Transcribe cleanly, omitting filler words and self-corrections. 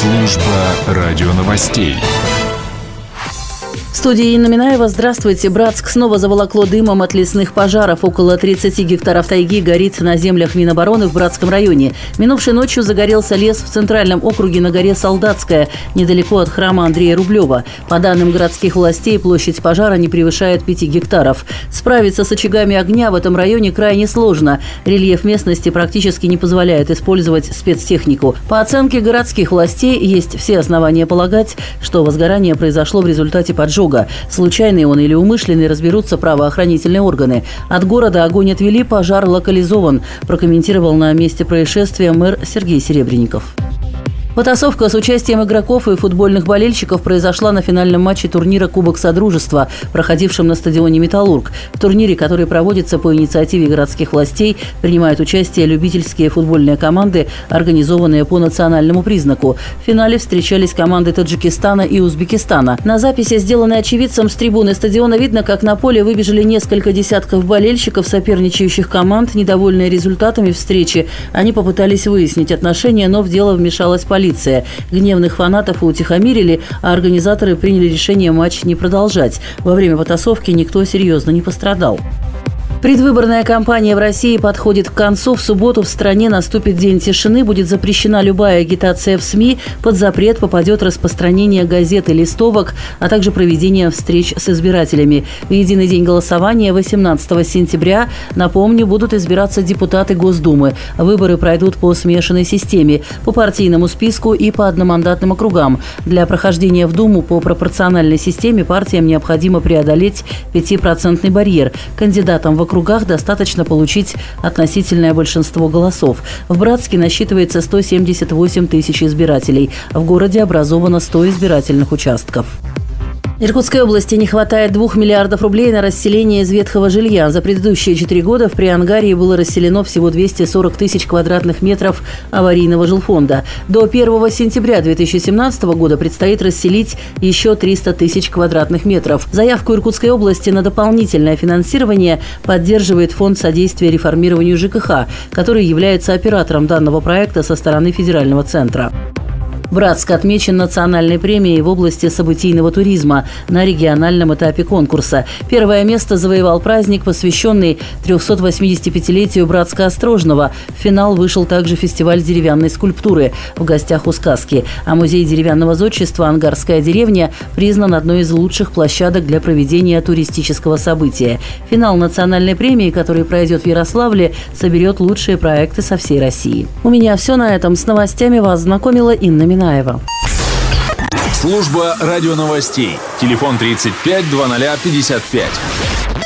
Служба радионовостей. В студии Инна Минаева. Здравствуйте. Братск снова заволокло дымом от лесных пожаров. Около 30 гектаров тайги горит на землях Минобороны в Братском районе. Минувшей ночью загорелся лес в центральном округе на горе Солдатская, недалеко от храма Андрея Рублева. По данным городских властей, площадь пожара не превышает 5 гектаров. Справиться с очагами огня в этом районе крайне сложно. Рельеф местности практически не позволяет использовать спецтехнику. По оценке городских властей, есть все основания полагать, что возгорание произошло в результате поджога. Случайный он или умышленный, разберутся правоохранительные органы. От города огонь отвели, пожар локализован, прокомментировал на месте происшествия мэр Сергей Серебренников. Потасовка с участием игроков и футбольных болельщиков произошла на финальном матче турнира «Кубок Содружества», проходившем на стадионе «Металлург». В турнире, который проводится по инициативе городских властей, принимают участие любительские футбольные команды, организованные по национальному признаку. В финале встречались команды Таджикистана и Узбекистана. На записи, сделанной очевидцем с трибуны стадиона, видно, как на поле выбежали несколько десятков болельщиков соперничающих команд. Недовольные результатами встречи, они попытались выяснить отношения, но в дело вмешалась полиция. Гневных фанатов утихомирили, а организаторы приняли решение матч не продолжать. Во время потасовки никто серьезно не пострадал. Предвыборная кампания в России подходит к концу. В субботу в стране наступит день тишины, будет запрещена любая агитация в СМИ, под запрет попадет распространение газет и листовок, а также проведение встреч с избирателями. В единый день голосования 18 сентября, напомню, будут избираться депутаты Госдумы. Выборы пройдут по смешанной системе, по партийному списку и по одномандатным округам. Для прохождения в Думу по пропорциональной системе партиям необходимо преодолеть 5% барьер. Кандидатам в округах достаточно получить относительное большинство голосов. В Братске насчитывается 178 тысяч избирателей. В городе образовано 100 избирательных участков. Иркутской области не хватает 2 миллиардов рублей на расселение из ветхого жилья. За предыдущие 4 года в Приангарии было расселено всего 240 тысяч квадратных метров аварийного жилфонда. До 1 сентября 2017 года предстоит расселить еще 300 тысяч квадратных метров. Заявку Иркутской области на дополнительное финансирование поддерживает Фонд содействия реформированию ЖКХ, который является оператором данного проекта со стороны федерального центра. Братск отмечен национальной премией в области событийного туризма на региональном этапе конкурса. Первое место завоевал праздник, посвященный 385-летию Братска-Острожного. В финал вышел также фестиваль деревянной скульптуры в гостях у сказки. А музей деревянного зодчества «Ангарская деревня» признан одной из лучших площадок для проведения туристического события. Финал национальной премии, который пройдет в Ярославле, соберет лучшие проекты со всей России. У меня все на этом. С новостями вас знакомила Инна Минаева. Служба радионовостей. Телефон 35 00 55.